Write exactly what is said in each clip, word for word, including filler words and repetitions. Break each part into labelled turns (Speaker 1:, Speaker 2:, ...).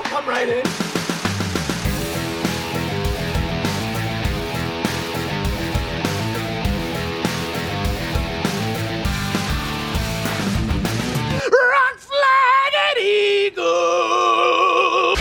Speaker 1: Oh, come right in. Rock flag and eagle.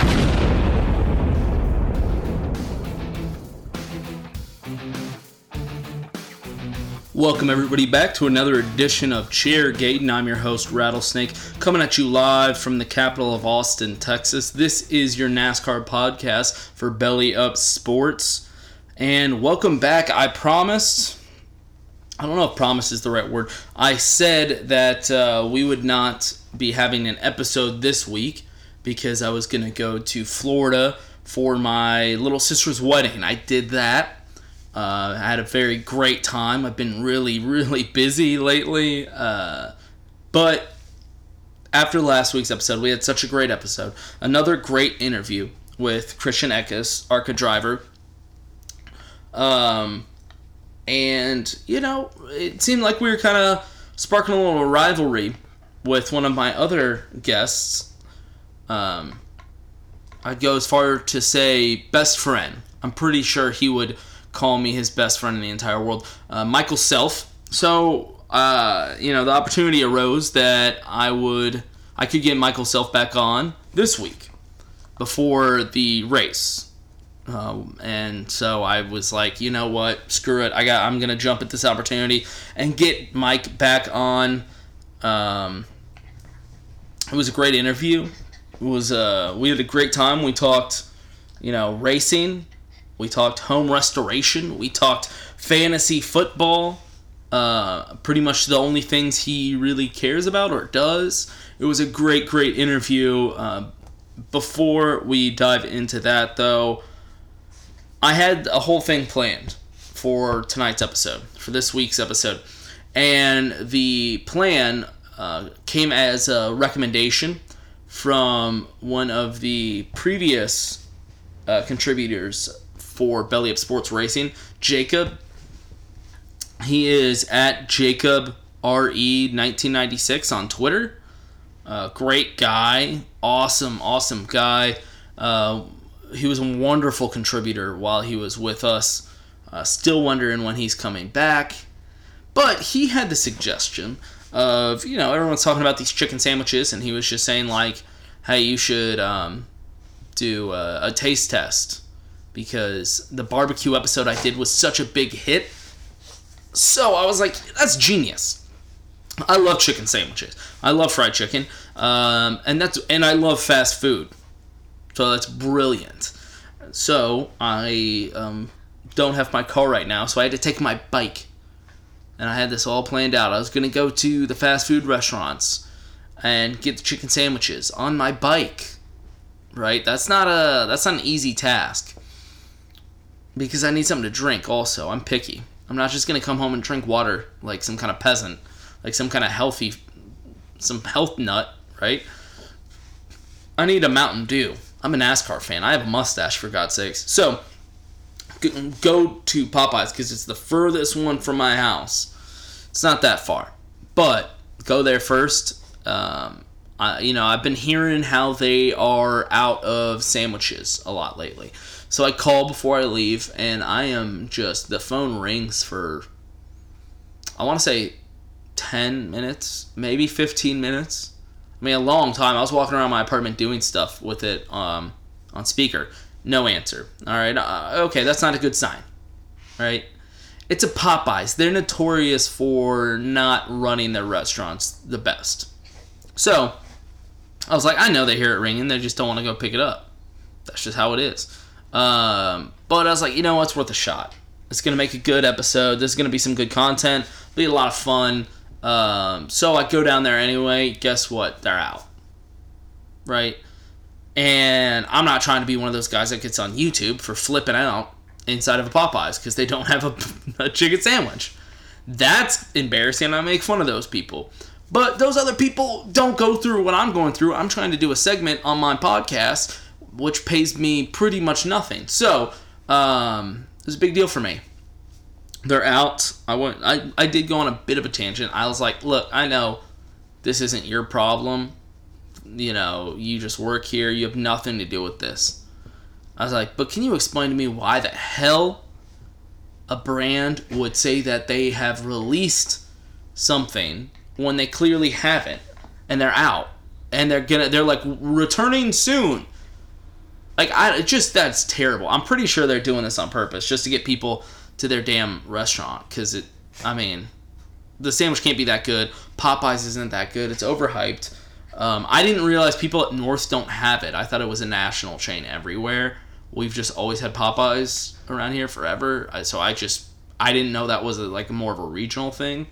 Speaker 2: Welcome everybody back to another edition of Chairgate, and I'm your host Rattlesnake, coming at you live from the capital of Austin, Texas. This is your NASCAR podcast for Belly Up Sports, and welcome back. I promised, I don't know if promise is the right word, I said that uh, we would not be having an episode this week because I was going to go to Florida for my little sister's wedding. I did that. Uh, I had a very great time. I've been really, really busy lately. Uh, but after last week's episode, we had such a great episode. Another great interview with Christian Eckes, ARCA driver. Um, and, you know, it seemed like we were kind of sparking a little rivalry with one of my other guests. Um, I'd go as far to say best friend. I'm pretty sure he would call me his best friend in the entire world, uh, Michael Self. So, uh, you know, the opportunity arose that I would, I could get Michael Self back on this week before the race, uh, and so I was like, you know what, screw it, I got, I'm gonna jump at this opportunity and get Mike back on. Um, it was a great interview. It was, uh, we had a great time. We talked, you know, racing. We talked home restoration. We talked fantasy football. Uh, pretty much the only things he really cares about or does. It was a great, great interview. Uh, before we dive into that, though, I had a whole thing planned for tonight's episode, for this week's episode. And the plan uh, came as a recommendation from one of the previous uh, contributors for Belly Up Sports Racing, Jacob. He is at Jacob R E nineteen ninety-six on Twitter. Uh, great guy, awesome, awesome guy. Uh, he was a wonderful contributor while he was with us. Uh, still wondering when he's coming back. But he had the suggestion of, you know, everyone's talking about these chicken sandwiches, and he was just saying, like, hey, you should um, do a, a taste test, because the barbecue episode I did was such a big hit. So I was like, that's genius. I love chicken sandwiches. I love fried chicken. Um, and that's and I love fast food. So that's brilliant. So I um, don't have my car right now, so I had to take my bike. And I had this all planned out. I was going to go to the fast food restaurants and get the chicken sandwiches on my bike. Right? That's not a that's not an easy task. Because I need something to drink also. I'm picky. I'm not just going to come home and drink water like some kind of peasant. Like some kind of healthy, some health nut, right? I need a Mountain Dew. I'm a NASCAR fan. I have a mustache, for God's sakes. So, go to Popeyes because it's the furthest one from my house. It's not that far. But, go there first. Um, I, you know, I've been hearing how they are out of sandwiches a lot lately. So I call before I leave, and I am just, the phone rings for, I want to say ten minutes, maybe fifteen minutes. I mean, a long time. I was walking around my apartment doing stuff with it um, on speaker. No answer. All right. Uh, okay, that's not a good sign. All right. It's a Popeyes. They're notorious for not running their restaurants the best. So I was like, I know they hear it ringing. They just don't want to go pick it up. That's just how it is. Um, but I was like, you know what? It's worth a shot. It's going to make a good episode. There's going to be some good content. Be a lot of fun. Um, so I go down there anyway. Guess what? They're out. Right? And I'm not trying to be one of those guys that gets on YouTube for flipping out inside of a Popeyes because they don't have a, a chicken sandwich. That's embarrassing. I make fun of those people. But those other people don't go through what I'm going through. I'm trying to do a segment on my podcast, which pays me pretty much nothing. So, um, it was a big deal for me. They're out. I went. I, I did go on a bit of a tangent. I was like, look, I know this isn't your problem. you know, you just work here. You have nothing to do with this. I was like, but can you explain to me why the hell a brand would say that they have released something when they clearly haven't, and they're out, and they're gonna, they're like returning soon. Like, I it just, that's terrible. I'm pretty sure they're doing this on purpose just to get people to their damn restaurant. Because it, I mean, the sandwich can't be that good. Popeyes isn't that good. It's overhyped. Um, I didn't realize people at North don't have it. I thought it was a national chain everywhere. We've just always had Popeyes around here forever. So I just, I didn't know that was a, like more of a regional thing.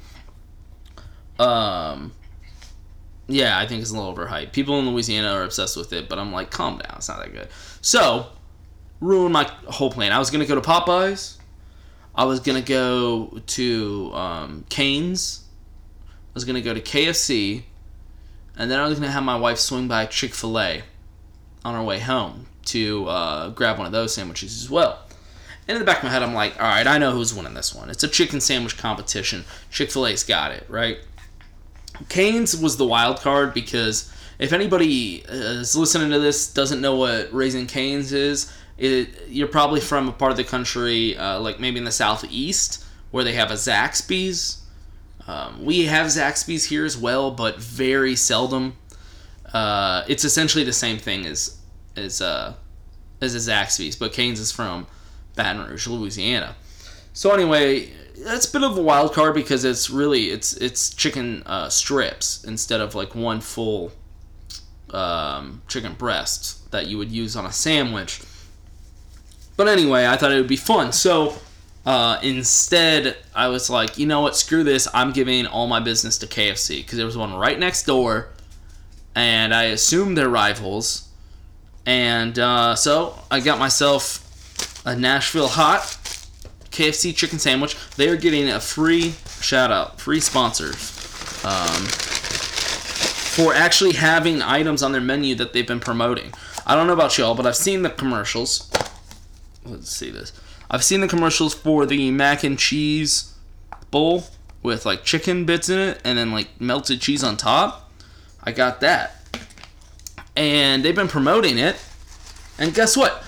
Speaker 2: Um, yeah, I think it's a little overhyped. People in Louisiana are obsessed with it, but I'm like, calm down. It's not that good. So, ruined my whole plan. I was going to go to Popeyes. I was going to go to um, Cane's. I was going to go to K F C. And then I was going to have my wife swing by Chick-fil-A on our way home to uh, grab one of those sandwiches as well. And in the back of my head, I'm like, all right, I know who's winning this one. It's a chicken sandwich competition. Chick-fil-A's got it, right? Cane's was the wild card because if anybody is listening to this doesn't know what Raising Cane's is, it, you're probably from a part of the country, uh, like maybe in the southeast, where they have a Zaxby's. Um, we have Zaxby's here as well, but very seldom. Uh, it's essentially the same thing as as uh, as a Zaxby's, but Cane's is from Baton Rouge, Louisiana. So anyway, that's a bit of a wild card because it's really it's it's chicken uh, strips instead of like one full um, chicken breast that you would use on a sandwich. But anyway, I thought it would be fun. So uh, instead, I was like, you know what, screw this. I'm giving all my business to K F C because there was one right next door, and I assumed they're rivals. And uh, so I got myself a Nashville Hot K F C chicken sandwich. They are getting a free shout out, free sponsors um, for actually having items on their menu that they've been promoting. I don't know about y'all, but I've seen the commercials. Let's see this. I've seen the commercials for the mac and cheese bowl with like chicken bits in it and then like melted cheese on top. I got that. And they've been promoting it. And guess what?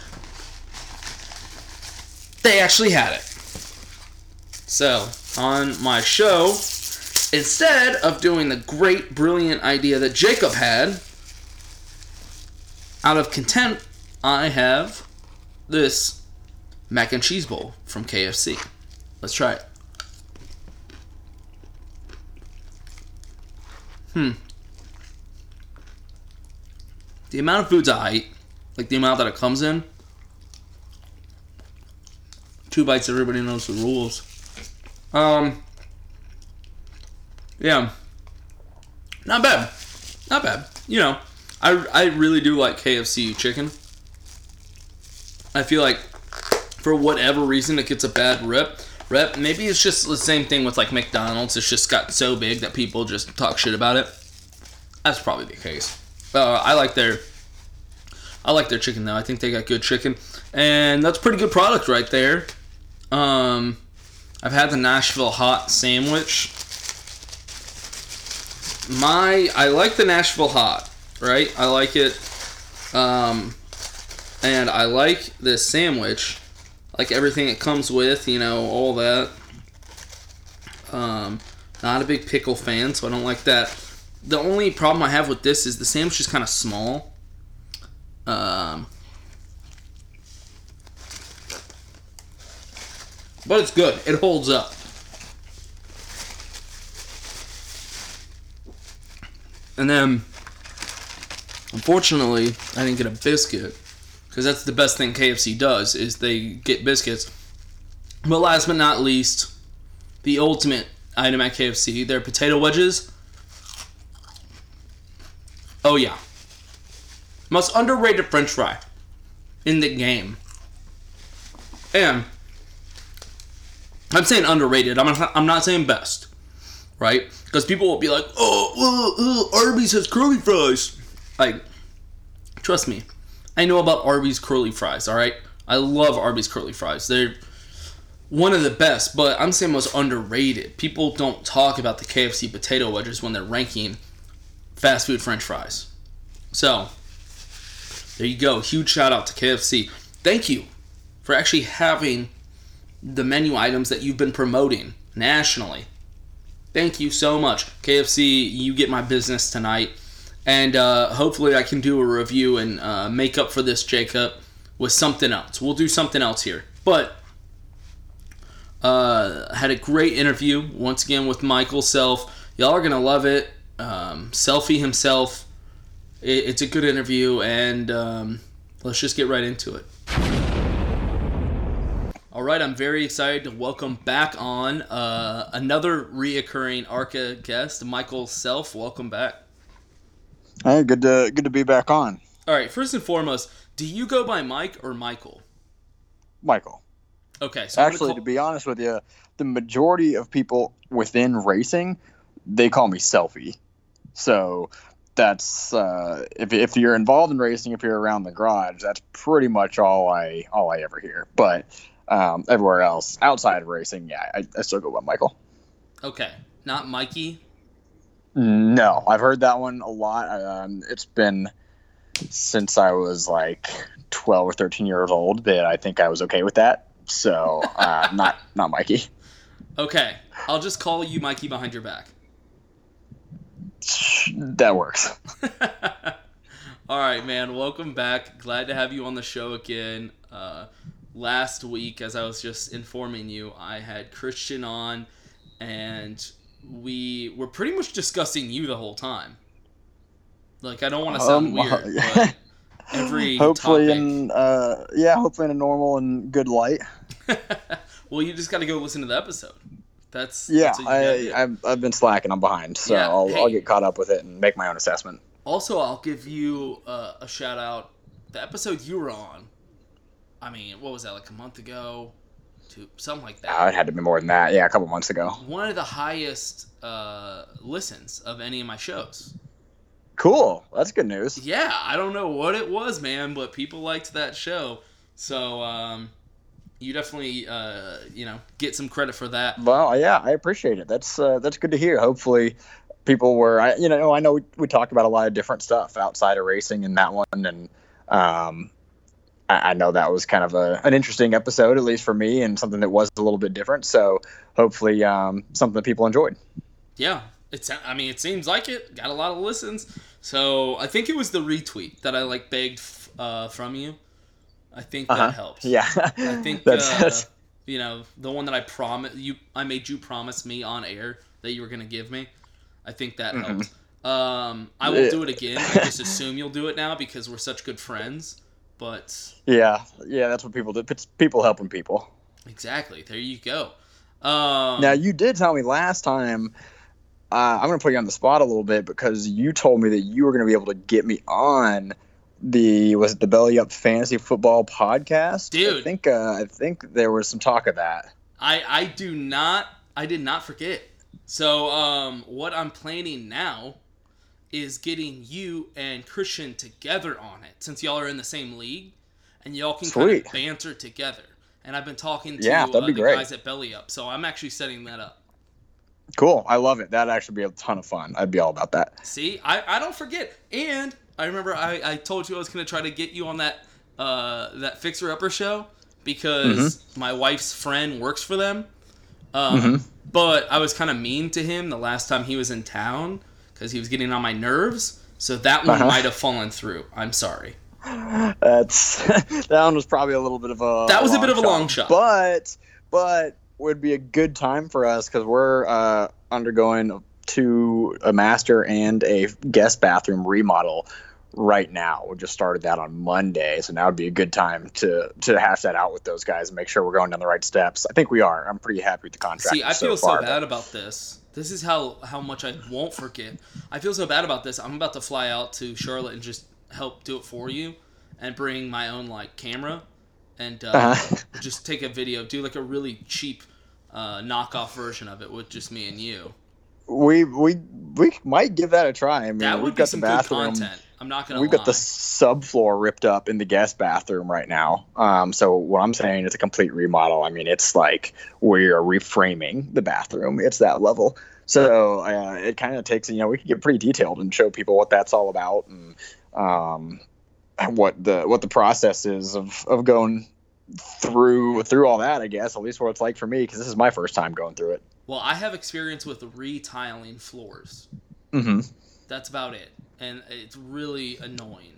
Speaker 2: They actually had it. So, on my show, instead of doing the great, brilliant idea that Jacob had, out of contempt, I have this mac and cheese bowl from K F C. Let's try it. Hmm. The amount of foods I eat, like the amount that it comes in, two bites, everybody knows the rules. Um, yeah, not bad, not bad. You know, I, I really do like K F C chicken. I feel like for whatever reason it gets a bad rep. Rep. Maybe it's just the same thing with like McDonald's. It's just got so big that people just talk shit about it. That's probably the case. Uh, I like their, I like their chicken though. I think they got good chicken, and that's a pretty good product right there. Um, I've had the Nashville Hot sandwich. My, I like the Nashville Hot, right? I like it. Um, and I like this sandwich. Like everything it comes with, you know, all that. Um, not a big pickle fan, so I don't like that. The only problem I have with this is the sandwich is kind of small. Um, but it's good. It holds up. And then, unfortunately, I didn't get a biscuit. Because that's the best thing K F C does, is they get biscuits. But last but not least, the ultimate item at K F C, their potato wedges. Oh yeah. Most underrated french fry in the game. And I'm saying underrated. I'm not, I'm not saying best. Right? Because people will be like, oh, oh, oh, Arby's has curly fries. Like, trust me. I know about Arby's curly fries, alright? I love Arby's curly fries. They're one of the best, but I'm saying most underrated. People don't talk about the K F C potato wedges when they're ranking fast food french fries. So, there you go. Huge shout out to K F C. Thank you for actually having the menu items that you've been promoting nationally. Thank you so much. K F C, you get my business tonight. And uh, hopefully I can do a review and uh, make up for this, Jacob, with something else. We'll do something else here. But, uh, had a great interview, once again, with Michael Self. Y'all are going to love it. Um, Selfie himself. It, it's a good interview, and um, let's just get right into it. All right, I'm very excited to welcome back on uh, another reoccurring ARCA guest, Michael Self. Welcome back.
Speaker 3: Hey, good to good to be back on.
Speaker 2: All right, first and foremost, do you go by Mike or Michael?
Speaker 3: Michael.
Speaker 2: Okay, so
Speaker 3: actually,
Speaker 2: call-
Speaker 3: to be honest with you, the majority of people within racing, they call me Selfie. So that's uh, if if you're involved in racing, if you're around the garage, that's pretty much all I all I ever hear. But um, everywhere else outside of racing, yeah, I, I still go by Michael.
Speaker 2: Okay, not Mikey.
Speaker 3: No, I've heard that one a lot. Um, it's been since I was like twelve or thirteen years old that I think I was okay with that. So, uh, not not Mikey.
Speaker 2: Okay, I'll just call you Mikey behind your back.
Speaker 3: That works.
Speaker 2: All right, man. Welcome back. Glad to have you on the show again. Uh, last week, as I was just informing you, I had Christian on, and we were pretty much discussing you the whole time. Like, I don't want to sound
Speaker 3: um,
Speaker 2: weird, but every
Speaker 3: hopefully
Speaker 2: topic...
Speaker 3: in uh, yeah, hopefully in a normal and good light.
Speaker 2: Well, you just got to go listen to the episode. That's
Speaker 3: yeah.
Speaker 2: that's what you
Speaker 3: I I've, I've been slacking. I'm behind, so
Speaker 2: Yeah,
Speaker 3: I'll
Speaker 2: hey.
Speaker 3: I'll get caught up with it and make my own assessment.
Speaker 2: Also, I'll give you uh, a shout out. The episode you were on. I mean, what was that, like a month ago? Two, something like that.
Speaker 3: Uh, it had to be more than that. Yeah, a couple months ago.
Speaker 2: One of the highest uh, listens of any of my shows.
Speaker 3: Cool. That's good news.
Speaker 2: Yeah, I don't know what it was, man, but people liked that show. So, um, you definitely, uh, you know, get some credit for that.
Speaker 3: Well, yeah, I appreciate it. That's uh, that's good to hear. Hopefully, people were, I, you know, I know we, we talked about a lot of different stuff outside of racing in that one, and um, I, I know that was kind of a an interesting episode, at least for me, and something that was a little bit different. So, hopefully, um, something that people enjoyed.
Speaker 2: Yeah, it's. I mean, it seems like it got a lot of listens. So I think it was the retweet that I like begged uh, from you. I think
Speaker 3: Uh-huh.
Speaker 2: that helps.
Speaker 3: Yeah,
Speaker 2: I think
Speaker 3: that's,
Speaker 2: uh,
Speaker 3: that's
Speaker 2: you know, the one that I promised you, I made you promise me on air that you were gonna give me. I think that
Speaker 3: Mhm.
Speaker 2: helped. Um, I will do it again. I just assume you'll do it now because we're such good friends. But
Speaker 3: yeah, yeah. That's what people do. It's people helping people.
Speaker 2: exactly, there you go. Um,
Speaker 3: Now, you did tell me last time. Uh, I'm going to put you on the spot a little bit because you told me that you were going to be able to get me on the was it the Belly Up Fantasy Football podcast?
Speaker 2: Dude.
Speaker 3: I think uh, I think there was some talk of that.
Speaker 2: I I do not. I did not forget. So um, what I'm planning now is getting you and Christian together on it, since y'all are in the same league, and y'all can kind
Speaker 3: Sweet.
Speaker 2: of banter together. And I've been talking to
Speaker 3: Yeah, that'd
Speaker 2: uh,
Speaker 3: be
Speaker 2: the
Speaker 3: great.
Speaker 2: guys at Belly Up, so I'm actually setting that up.
Speaker 3: Cool, I love it. That'd actually be a ton of fun. I'd be all about that.
Speaker 2: See, I, I don't forget. And I remember I, I told you I was going to try to get you on that uh, that Fixer Upper show because
Speaker 3: Mm-hmm.
Speaker 2: my wife's friend works for them. Um,
Speaker 3: Mm-hmm.
Speaker 2: But I was kind of mean to him the last time he was in town because he was getting on my nerves. So that one
Speaker 3: Uh-huh.
Speaker 2: might have fallen through. I'm sorry.
Speaker 3: That's that one was probably a little bit of a
Speaker 2: That was a bit of a long shot.
Speaker 3: but but would be a good time for us because we're uh, undergoing to a master and a guest bathroom remodel right now. We just started that on Monday, so now would be a good time to to hash that out with those guys and make sure we're going down the right steps. I think we are. I'm pretty happy with the contract.
Speaker 2: See, I
Speaker 3: so
Speaker 2: feel so,
Speaker 3: far,
Speaker 2: bad about this. This is how, how much I won't forget. I feel so bad about this. I'm about to fly out to Charlotte and just help do it for you and bring my own, like, camera and uh,
Speaker 3: Uh-huh.
Speaker 2: just take a video. Do, like, a really cheap uh, knockoff version of it with just me and you.
Speaker 3: We we we might give that a try. I mean,
Speaker 2: That
Speaker 3: we've
Speaker 2: would be
Speaker 3: got
Speaker 2: some
Speaker 3: the
Speaker 2: good
Speaker 3: bathroom.
Speaker 2: content. I'm not going to
Speaker 3: We've
Speaker 2: lie.
Speaker 3: got the subfloor ripped up in the guest bathroom right now. Um, so what I'm saying is a complete remodel. I mean, it's like we are reframing the bathroom. It's that level. So uh, it kind of takes, you know, we can get pretty detailed and show people what that's all about and um, what the what the process is of, of going through through all that. I guess at least what it's like for me, because this is my first time going through it.
Speaker 2: Well, I have experience with retiling floors.
Speaker 3: Mm-hmm.
Speaker 2: That's about it, and it's really annoying.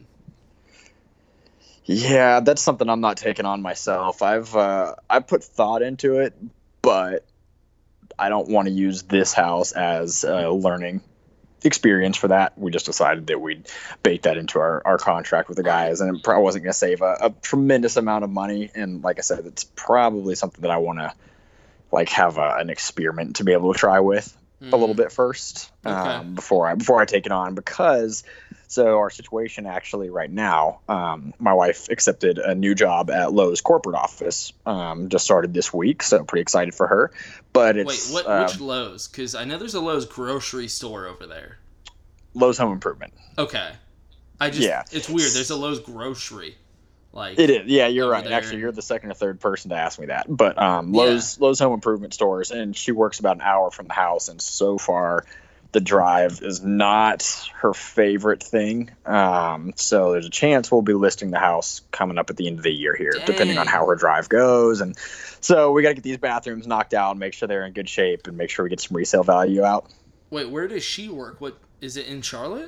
Speaker 3: Yeah, that's something I'm not taking on myself. I've uh, I put thought into it, but I don't want to use this house as a learning experience for that. We just decided that we'd bake that into our, our contract with the guys, and it probably wasn't going to save a, a tremendous amount of money. And like I said, it's probably something that I want to like have a, an experiment to be able to try with mm. a little bit first
Speaker 2: okay.
Speaker 3: um, before I before I take it on, because. So our situation actually right now, um, my wife accepted a new job at Lowe's corporate office. Um, just started this week, so pretty excited for her. But it's
Speaker 2: wait, what?
Speaker 3: Uh,
Speaker 2: which Lowe's? Because I know there's a Lowe's grocery store over there.
Speaker 3: Lowe's Home Improvement.
Speaker 2: Okay, I just
Speaker 3: yeah,
Speaker 2: it's weird. There's a Lowe's grocery. Like
Speaker 3: it is. Yeah, you're right.
Speaker 2: There.
Speaker 3: Actually, you're the second or third person to ask me that. But um, Lowe's yeah. Lowe's Home Improvement stores, and she works about an hour from the house, and so far. The drive is not her favorite thing. Um, so there's a chance we'll be listing the house coming up at the end of the year here,
Speaker 2: Dang.
Speaker 3: depending on how her drive goes. And so we got to get these bathrooms knocked out and make sure they're in good shape and make sure we get some resale value out.
Speaker 2: Wait, where does she work? What is it in Charlotte?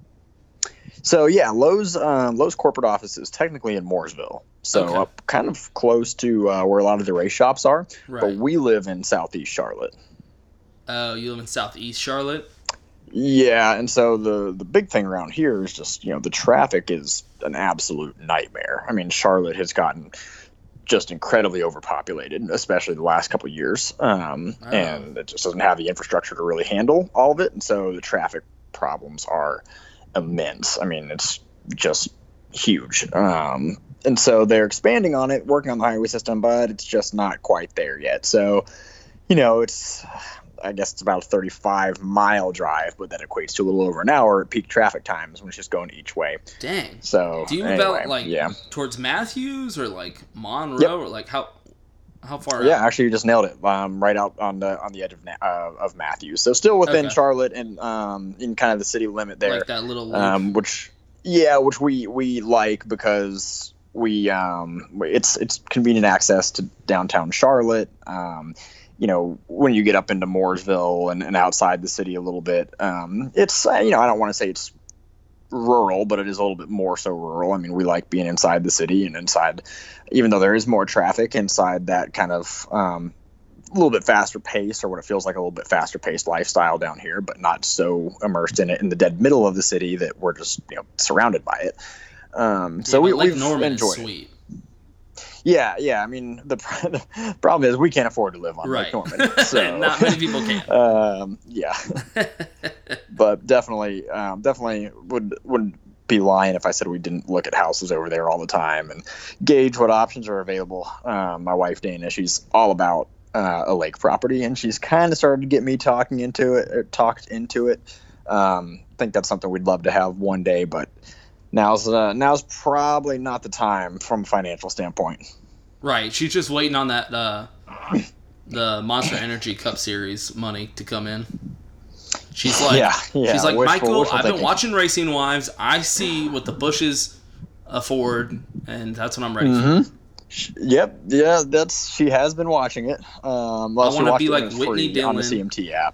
Speaker 3: So yeah, Lowe's um, Lowe's corporate office is technically in Mooresville, so
Speaker 2: okay.
Speaker 3: up kind of close to uh, where a lot of the race shops are.
Speaker 2: Right.
Speaker 3: But we live in Southeast Charlotte.
Speaker 2: Oh, uh, you live in Southeast Charlotte?
Speaker 3: Yeah, and so the the big thing around here is just, you know, the traffic is an absolute nightmare. I mean, Charlotte has gotten just incredibly overpopulated, especially the last couple of years, um, oh. and it just doesn't have the infrastructure to really handle all of it, and so the traffic problems are immense. I mean, it's just huge. Um, and so they're expanding on it, working on the highway system, but it's just not quite there yet. So, you know, it's... I guess it's about a thirty-five mile drive, but that equates to a little over an hour at peak traffic times when it's just going each way.
Speaker 2: Dang.
Speaker 3: So
Speaker 2: do you
Speaker 3: anyway,
Speaker 2: move out like
Speaker 3: yeah.
Speaker 2: towards Matthews or like Monroe
Speaker 3: yep.
Speaker 2: or like how how far?
Speaker 3: Yeah,
Speaker 2: out?
Speaker 3: actually, you just nailed it. Um, right out on the on the edge of uh, of Matthews. So still within
Speaker 2: okay.
Speaker 3: Charlotte and um in kind of the city limit there.
Speaker 2: Like that little loop.
Speaker 3: Um, which yeah, which we we like because we um it's it's convenient access to downtown Charlotte. Um. You know, when you get up into Mooresville and, and outside the city a little bit, um, it's, uh, you know, I don't want to say it's rural, but it is a little bit more so rural. I mean, we like being inside the city and inside, even though there is more traffic inside that kind of um, a little bit faster pace, or what it feels like a little bit faster paced lifestyle down here, but not so immersed in it in the dead middle of the city that we're just, you know, surrounded by it. Um, so
Speaker 2: yeah,
Speaker 3: we,
Speaker 2: Lake
Speaker 3: we've
Speaker 2: Norman
Speaker 3: enjoyed
Speaker 2: is sweet.
Speaker 3: it. Yeah, yeah. I mean, the, the problem is we can't afford to live on
Speaker 2: right.
Speaker 3: Lake Norman. So,
Speaker 2: not many people can.
Speaker 3: Um, yeah, but definitely, um, definitely would would be lying if I said we didn't look at houses over there all the time and gauge what options are available. Um, my wife Dana, she's all about uh, a lake property, and she's kind of started to get me talking into it, or talked into it. Um, I think that's something we'd love to have one day, but. Now's uh, now's probably not the time from a financial standpoint.
Speaker 2: Right, she's just waiting on that uh, the Monster Energy Cup Series money to come in. She's like,
Speaker 3: yeah, yeah,
Speaker 2: she's like,
Speaker 3: wishful,
Speaker 2: Michael,
Speaker 3: wishful
Speaker 2: I've been
Speaker 3: thinking.
Speaker 2: watching Racing Wives. I see what the Bushes afford, and that's what I'm ready
Speaker 3: mm-hmm.
Speaker 2: for.
Speaker 3: Yep, yeah, that's she has been watching it. Um, well,
Speaker 2: I want to be like Whitney Dillon
Speaker 3: on the C M T app.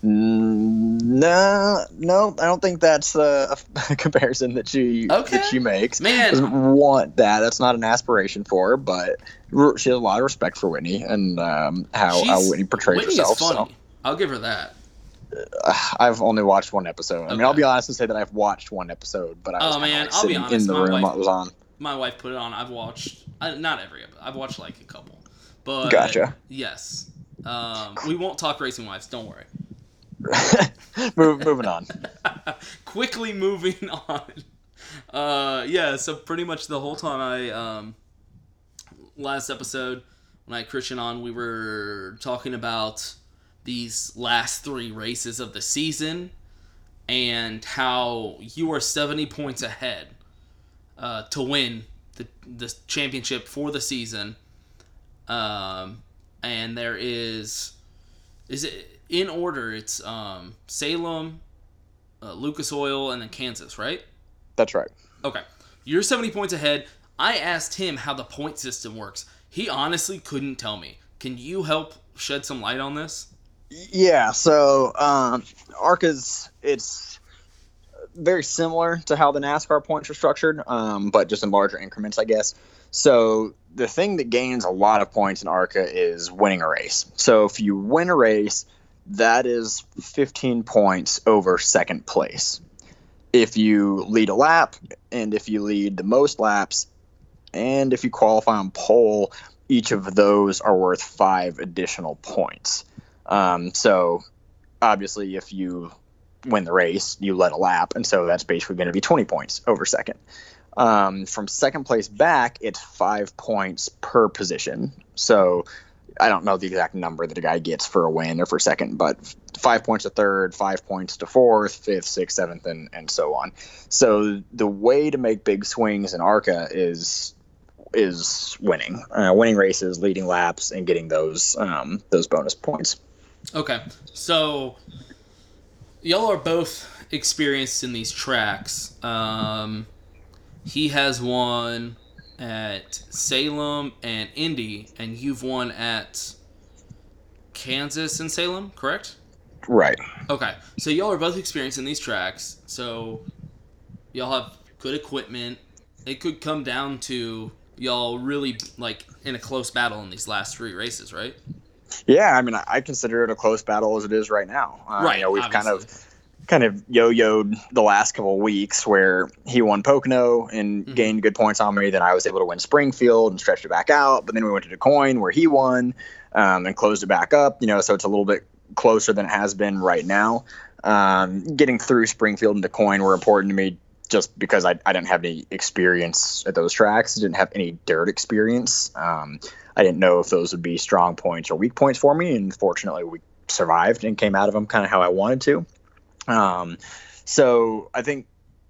Speaker 3: No, no, I don't think that's uh, a comparison that she
Speaker 2: okay.
Speaker 3: that she makes.
Speaker 2: Man,
Speaker 3: doesn't want that. That's not an aspiration for her, but she has a lot of respect for Whitney and um, how, how Whitney portrays
Speaker 2: Whitney
Speaker 3: herself.
Speaker 2: Is funny.
Speaker 3: So.
Speaker 2: I'll give her that.
Speaker 3: Uh, I've only watched one episode.
Speaker 2: Okay.
Speaker 3: I mean, I'll be honest and say that I've watched one episode, but I was
Speaker 2: oh man,
Speaker 3: like
Speaker 2: I'll be
Speaker 3: sitting
Speaker 2: honest.
Speaker 3: in the
Speaker 2: My
Speaker 3: room
Speaker 2: wife,
Speaker 3: while it was on.
Speaker 2: My wife put it on. I've watched uh, not every episode. I've watched like a couple. But
Speaker 3: gotcha.
Speaker 2: Yes, um, we won't talk Racing Wives. Don't worry.
Speaker 3: Move, moving on.
Speaker 2: Quickly moving on. Uh, yeah. So pretty much the whole time I um, last episode when I had Christian on, we were talking about these last three races of the season and how you are seventy points ahead uh, to win the the championship for the season. Um, and there is is it in order? It's um, Salem, uh, Lucas Oil, and then Kansas, right?
Speaker 3: That's right.
Speaker 2: Okay. You're seventy points ahead. I asked him how the point system works. He honestly couldn't tell me. Can you help shed some light on this?
Speaker 3: Yeah, so um, ARCA's, it's very similar to how the NASCAR points are structured, um, but just in larger increments, I guess. So the thing that gains a lot of points in ARCA is winning a race. So if you win a race, that is fifteen points over second place. If you lead a lap, and if you lead the most laps, and if you qualify on pole, each of those are worth five additional points. Um, so obviously if you win the race, you led a lap, and so that's basically going to be twenty points over second. Um, from second place back, it's five points per position. So I don't know the exact number that a guy gets for a win or for second, but five points to third, five points to fourth, fifth, sixth, seventh, and, and so on. So the way to make big swings in ARCA is is winning, uh, winning races, leading laps, and getting those um, those bonus points.
Speaker 2: Okay, so y'all are both experienced in these tracks. Um, he has won at Salem and Indy, and you've won at Kansas and Salem, correct?
Speaker 3: Right.
Speaker 2: Okay, so y'all are both experienced in these tracks, so y'all have good equipment. It could come down to y'all really, like, in a close battle in these last three races, right?
Speaker 3: Yeah, I mean, I consider it a close battle as it is right now. Uh,
Speaker 2: right.
Speaker 3: You know, we've
Speaker 2: obviously.
Speaker 3: kind of kind of yo-yoed the last couple of weeks where he won Pocono and mm-hmm. gained good points on me. Then I was able to win Springfield and stretched it back out. But then we went to DuQuoin where he won um, and closed it back up. You know, so it's a little bit closer than it has been right now. Um, getting through Springfield and DuQuoin were important to me just because I, I didn't have any experience at those tracks. I didn't have any dirt experience. Um, I didn't know if those would be strong points or weak points for me. And fortunately, we survived and came out of them kind of how I wanted to. Um, so I think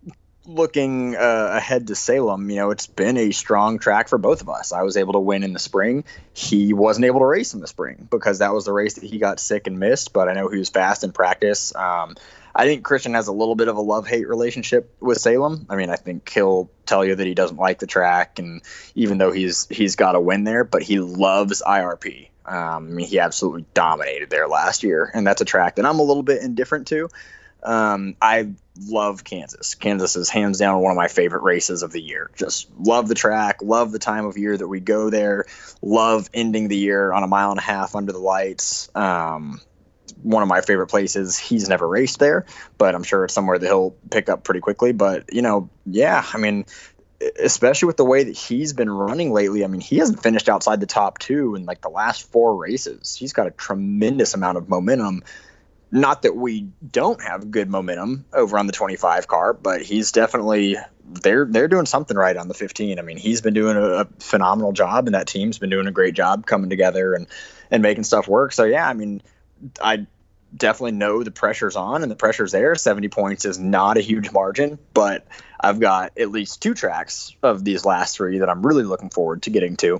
Speaker 3: looking uh, ahead to Salem, you know, it's been a strong track for both of us. I was able to win in the spring. He wasn't able to race in the spring because that was the race that he got sick and missed, but I know he was fast in practice. Um, I think Christian has a little bit of a love-hate relationship with Salem. I mean, I think he'll tell you that he doesn't like the track, and even though he's he's got a win there, but he loves I R P. Um, I mean, he absolutely dominated there last year, and that's a track that I'm a little bit indifferent to. Um, I love Kansas. Kansas is hands down one of my favorite races of the year. Just love the track, love the time of year that we go there, love ending the year on a mile and a half under the lights. Um, one of my favorite places. He's never raced there, but I'm sure it's somewhere that he'll pick up pretty quickly. But, you know, yeah, I mean, especially with the way that he's been running lately, I mean, he hasn't finished outside the top two in like the last four races. He's got a tremendous amount of momentum. Not that we don't have good momentum over on the twenty-five car, but he's definitely they're they're doing something right on the fifteen. I mean, he's been doing a, a phenomenal job, and that team's been doing a great job coming together and and making stuff work. So yeah, I mean, I definitely know the pressure's on and the pressure's there. seventy points is not a huge margin, but I've got at least two tracks of these last three that I'm really looking forward to getting to.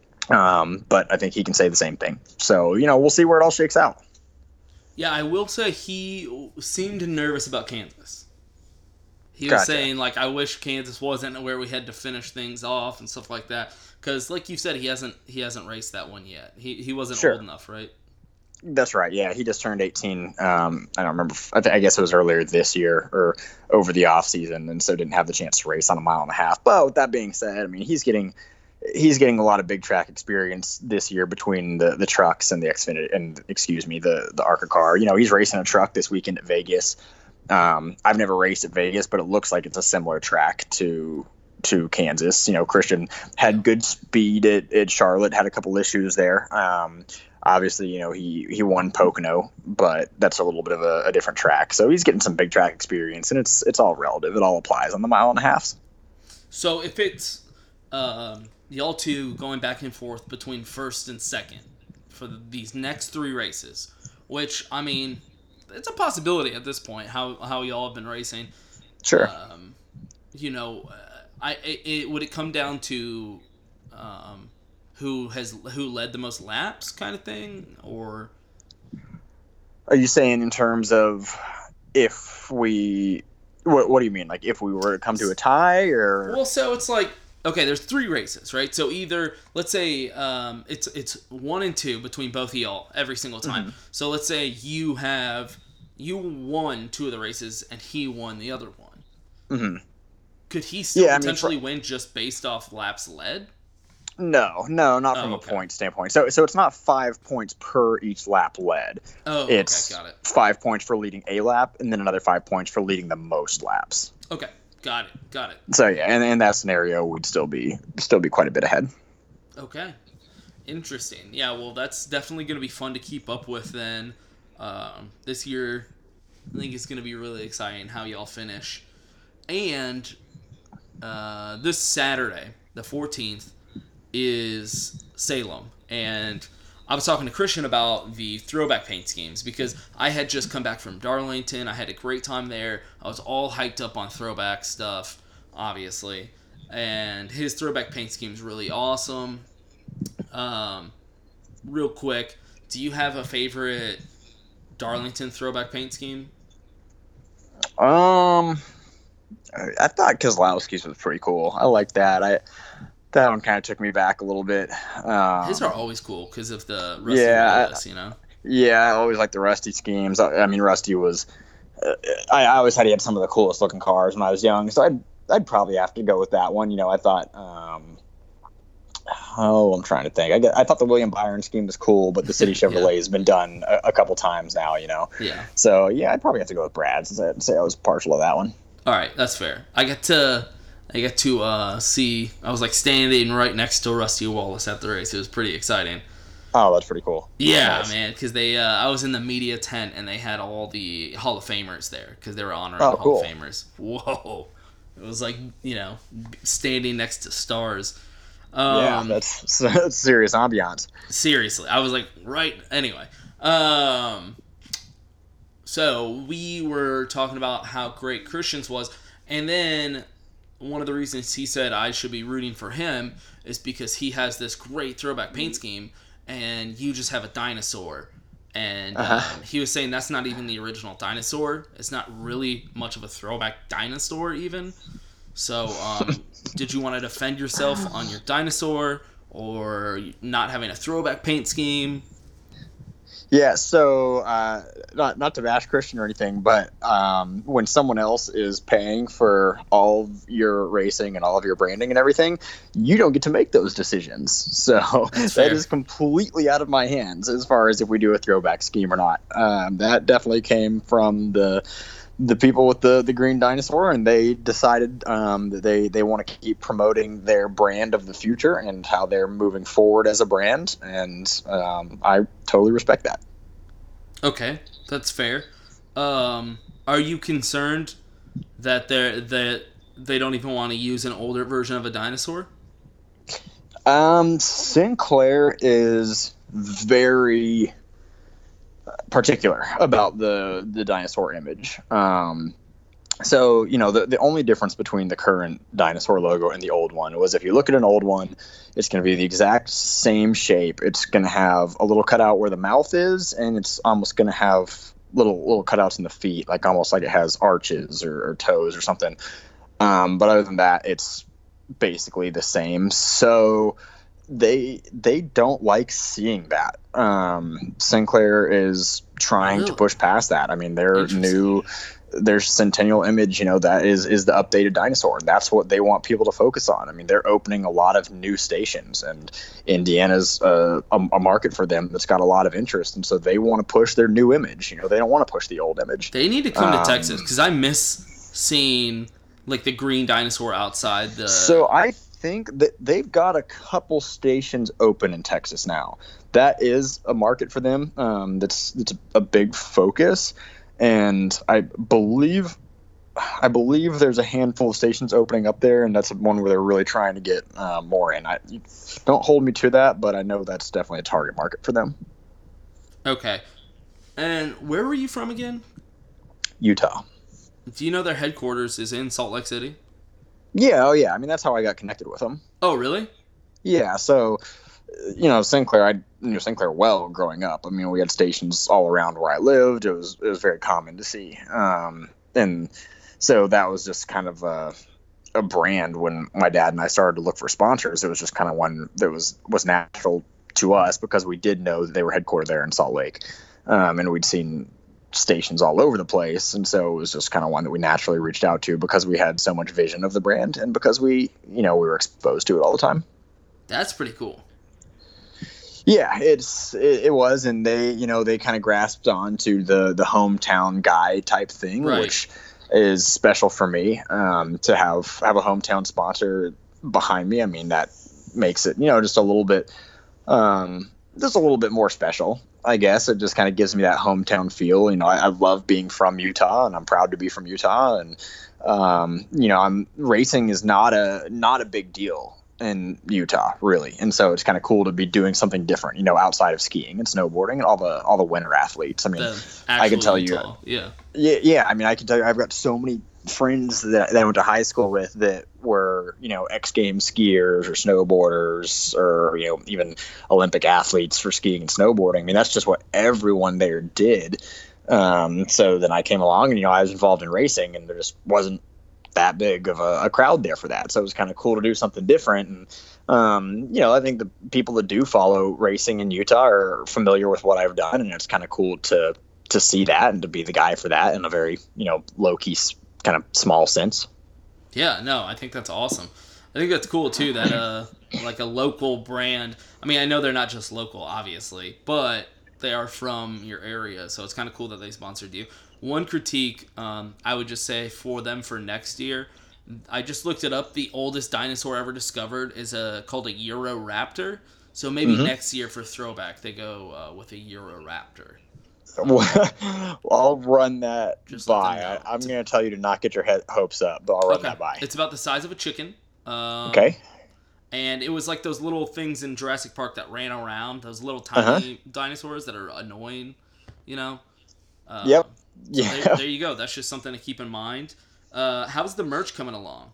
Speaker 3: Um, but I think he can say the same thing. So, you know, we'll see where it all shakes out.
Speaker 2: Yeah, I will say he seemed nervous about Kansas. He was
Speaker 3: Gotcha.
Speaker 2: saying, like, I wish Kansas wasn't where we had to finish things off and stuff like that. Because, like you said, he hasn't he hasn't raced that one yet. He he wasn't
Speaker 3: Sure.
Speaker 2: old enough, right?
Speaker 3: That's right. Yeah, he just turned eighteen. Um, I don't remember. I, th- I guess it was earlier this year or over the off season, and so didn't have the chance to race on a mile and a half. But with that being said, I mean, he's getting he's getting a lot of big track experience this year between the, the trucks and the Xfinity and excuse me the the ARCA car. You know, he's racing a truck this weekend at Vegas. Um, I've never raced at Vegas, but it looks like it's a similar track to to Kansas. You know, Christian had good speed at, at Charlotte, had a couple issues there. Um, Obviously, you know, he, he won Pocono, but that's a little bit of a, a different track. So he's getting some big track experience, and it's it's all relative. It all applies on the mile and a half.
Speaker 2: So if it's um, y'all two going back and forth between first and second for the, these next three races, which, I mean, it's a possibility at this point, how, how y'all have been racing.
Speaker 3: Sure.
Speaker 2: Um, you know, I it, it, would it come down to... Um, who has who led the most laps kind of thing, or
Speaker 3: are you saying in terms of if we What What do you mean? Like if we were to come to a tie, or
Speaker 2: Well, so it's like, okay, there's three races, right? So either let's say um, it's it's one and two between both of y'all every single time.
Speaker 3: Mm-hmm.
Speaker 2: So let's say you have you won two of the races and he won the other one.
Speaker 3: Mm-hmm.
Speaker 2: Could he still
Speaker 3: Yeah, I mean,
Speaker 2: potentially
Speaker 3: for-
Speaker 2: win just based off laps led?
Speaker 3: no, no, not from
Speaker 2: Oh,
Speaker 3: a
Speaker 2: okay.
Speaker 3: point standpoint. So so it's not five points per each lap led.
Speaker 2: Oh,
Speaker 3: It's
Speaker 2: okay, got it.
Speaker 3: five points for leading a lap, and then another five points for leading the most laps.
Speaker 2: Okay, got it, got it.
Speaker 3: So yeah, and in that scenario, we'd still be still be quite a bit ahead.
Speaker 2: Okay, interesting. Yeah, well, that's definitely going to be fun to keep up with then. Um, this year, I think it's going to be really exciting how y'all finish. And uh, this Saturday, the fourteenth, is Salem. And I was talking to Christian about the throwback paint schemes because I had just come back from Darlington. I had a great time there. I was all hyped up on throwback stuff, obviously. And his throwback paint scheme is really awesome. Um, real quick, do you have a favorite Darlington throwback paint scheme?
Speaker 3: Um, I thought Kozlowski's was pretty cool. I like that. I that one kind of took me back a little bit. Um,
Speaker 2: His are always cool because of the Rusty
Speaker 3: yeah,
Speaker 2: Wallace, you know?
Speaker 3: Yeah, I always liked the Rusty schemes. I, I mean, Rusty was. Uh, I, I always had he had some of the coolest looking cars when I was young, so I'd I'd probably have to go with that one. You know, I thought. Um, oh, I'm trying to think. I, get, I thought the William Byron scheme was cool, but the City Chevrolet
Speaker 2: Yeah.
Speaker 3: has been done a, a couple times now. You know.
Speaker 2: Yeah.
Speaker 3: So yeah, I'd probably have to go with Brad since I'd say I was partial to that one.
Speaker 2: All right, that's fair. I get to, I get to uh, see. I was like standing right next to Rusty Wallace at the race. It was pretty exciting.
Speaker 3: Oh, that's pretty cool.
Speaker 2: Yeah,
Speaker 3: Nice.
Speaker 2: man, because they, uh, I was in the media tent and they had all the Hall of Famers there because they were honoring
Speaker 3: Oh,
Speaker 2: the Hall
Speaker 3: cool.
Speaker 2: of Famers. Whoa, it was like you know standing next to stars. Um,
Speaker 3: Yeah, that's, that's serious ambiance.
Speaker 2: Seriously, I was like, right. Anyway, um, so we were talking about how great Christians was, and then one of the reasons he said I should be rooting for him is because he has this great throwback paint scheme, and you just have a dinosaur. And
Speaker 3: Uh-huh.
Speaker 2: um, he was saying that's not even the original dinosaur. It's not really much of a throwback dinosaur, even. So, um, did you want to defend yourself on your dinosaur or not having a throwback paint scheme?
Speaker 3: Yeah, so uh, not not to bash Christian or anything, but um, when someone else is paying for all of your racing and all of your branding and everything, you don't get to make those decisions. So
Speaker 2: That's
Speaker 3: that
Speaker 2: fair.
Speaker 3: is completely out of my hands as far as if we do a throwback scheme or not. Um, that definitely came from the the people with the, the green dinosaur, and they decided um, that they, they want to keep promoting their brand of the future and how they're moving forward as a brand, and um, I totally respect that.
Speaker 2: Okay, that's fair. Um, are you concerned that they that they don't even want to use an older version of a dinosaur?
Speaker 3: Um, Sinclair is very particular about the the dinosaur image. Um, so you know the the only difference between the current dinosaur logo and the old one was if you look at an old one, it's going to be the exact same shape. It's going to have a little cutout where the mouth is, and it's almost going to have little little cutouts in the feet, like almost like it has arches or, or toes or something. Um, but other than that, it's basically the same. So they they don't like seeing that. Um, Sinclair is trying
Speaker 2: Really?
Speaker 3: to push past that. I mean, their
Speaker 2: Interesting.
Speaker 3: new their Centennial image, you know, that is is the updated dinosaur. That's what they want people to focus on. I mean, they're opening a lot of new stations, and Indiana's uh, a, a market for them that's got a lot of interest, and so they want to push their new image. You know, they don't want to push the old image.
Speaker 2: They need to come
Speaker 3: Um,
Speaker 2: to Texas because I miss seeing like the green dinosaur outside the.
Speaker 3: So I think that they've got a couple stations open in Texas now. That is a market for them. Um, that's that's a big focus, and I believe I believe there's a handful of stations opening up there, and that's one where they're really trying to get uh, more in. I don't hold me to that, but I know that's definitely a target market for them.
Speaker 2: Okay, and where were you from again?
Speaker 3: Utah.
Speaker 2: Do you know their headquarters is in Salt Lake City?
Speaker 3: Yeah, oh yeah. I mean, that's how I got connected with them.
Speaker 2: Oh, really?
Speaker 3: Yeah, so you know, Sinclair, I knew Sinclair well growing up. I mean, we had stations all around where I lived. It was it was very common to see. Um, and So that was just kind of a, a brand when my dad and I started to look for sponsors. It was just kind of one that was, was natural to us because we did know that they were headquartered there in Salt Lake. Um, and we'd seen stations all over the place. And so it was just kind of one that we naturally reached out to because we had so much vision of the brand and because we, you know, we were exposed to it all the time.
Speaker 2: That's pretty cool.
Speaker 3: Yeah, it's it, it was, and they, you know, they kind of grasped onto the the hometown guy type thing,
Speaker 2: right.
Speaker 3: which is special for me um, to have have a hometown sponsor behind me. I mean, that makes it, you know, just a little bit, um, just a little bit more special, I guess. It just kind of gives me that hometown feel. You know, I, I love being from Utah, and I'm proud to be from Utah, and um, you know, I'm racing is not a not a big deal in Utah, really, and so it's kind of cool to be doing something different, you know, outside of skiing and snowboarding and all the all the winter athletes. I mean, I can tell
Speaker 2: Utah.
Speaker 3: you,
Speaker 2: yeah,
Speaker 3: yeah, yeah. I mean, I can tell you, I've got so many friends that, that I went to high school with that were, you know, X Games skiers or snowboarders or, you know, even Olympic athletes for skiing and snowboarding. I mean, that's just what everyone there did. Um, so then I came along and, you know, I was involved in racing and there just wasn't that big of a, a crowd there for that. So it was kind of cool to do something different. And, um, you know, I think the people that do follow racing in Utah are familiar with what I've done. And it's kind of cool to, to see that and to be the guy for that in a very, you know, low key kind of small sense.
Speaker 2: Yeah, no, I think that's awesome. I think that's cool too that, uh, like a local brand, I mean, I know they're not just local, obviously, but they are from your area. So it's kind of cool that they sponsored you. One critique, um, I would just say for them for next year, I just looked it up. The oldest dinosaur ever discovered is a called a Euroraptor. So maybe mm-hmm. next year for throwback, they go uh, with a Euroraptor.
Speaker 3: Um, I'll run that by. I, I'm going to tell you to not get your head, hopes up, but I'll run okay. that by.
Speaker 2: It's about the size of a chicken. Um,
Speaker 3: okay.
Speaker 2: And it was like those little things in Jurassic Park that ran around. Those little tiny uh-huh. dinosaurs that are annoying, you know? Um,
Speaker 3: yep.
Speaker 2: So
Speaker 3: yeah.
Speaker 2: there, there you go. That's just something to keep in mind. Uh, how's the merch coming along?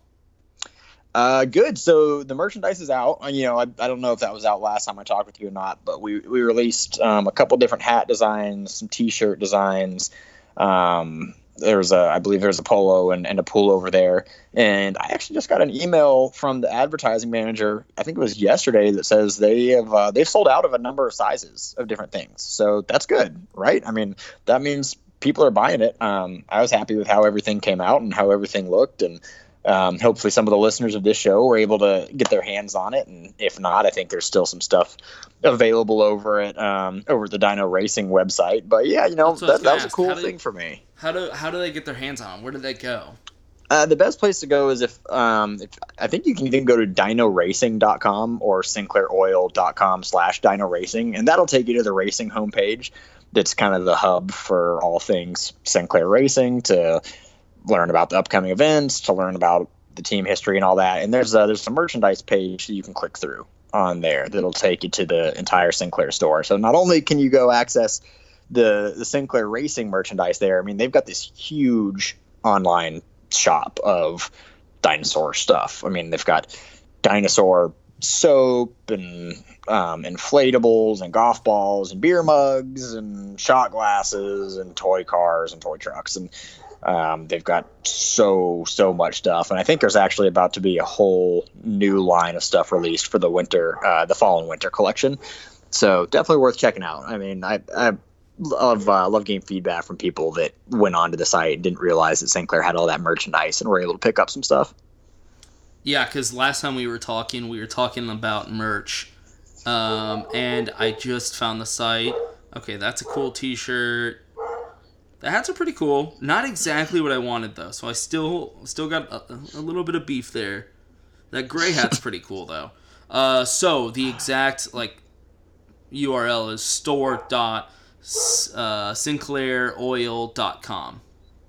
Speaker 3: Uh, good. So the merchandise is out. You know, I, I don't know if that was out last time I talked with you or not, but we, we released um, a couple different hat designs, some T-shirt designs. Um, there's a, I believe there's a polo and, and a pullover there. And I actually just got an email from the advertising manager, I think it was yesterday, that says they have uh, they've sold out of a number of sizes of different things. So that's good, right? I mean, that means people are buying it. Um, I was happy with how everything came out and how everything looked, and um, hopefully some of the listeners of this show were able to get their hands on it. And if not, I think there's still some stuff available over at um, over the Dyno Racing website. But yeah, you know, that, that was ask. a cool do, thing for me.
Speaker 2: How do how do they get their hands on them? Where do they go?
Speaker 3: Uh, the best place to go is if, um, if I think you can either go to dyno racing dot com or sinclair oil dot com slash dyno racing, and that'll take you to the racing homepage. That's kind of the hub for all things Sinclair Racing, to learn about the upcoming events, to learn about the team history and all that. And there's a, there's a merchandise page that you can click through on there that'll take you to the entire Sinclair store. So not only can you go access the, the Sinclair Racing merchandise there, I mean, they've got this huge online shop of dinosaur stuff. I mean, they've got dinosaur soap and um, inflatables and golf balls and beer mugs and shot glasses and toy cars and toy trucks, and um, they've got so so much stuff. And I think there's actually about to be a whole new line of stuff released for the winter, uh, the fall and winter collection. So definitely worth checking out. I mean, I, I love uh, love getting feedback from people that went onto the site and didn't realize that Sinclair had all that merchandise and were able to pick up some stuff.
Speaker 2: Yeah, because last time we were talking, we were talking about merch, um, and I just found the site. Okay, that's a cool T-shirt. The hats are pretty cool. Not exactly what I wanted, though, so I still still got a, a little bit of beef there. That gray hat's pretty cool, though. Uh, so, the exact, like, U R L is store dot sinclair oil dot com.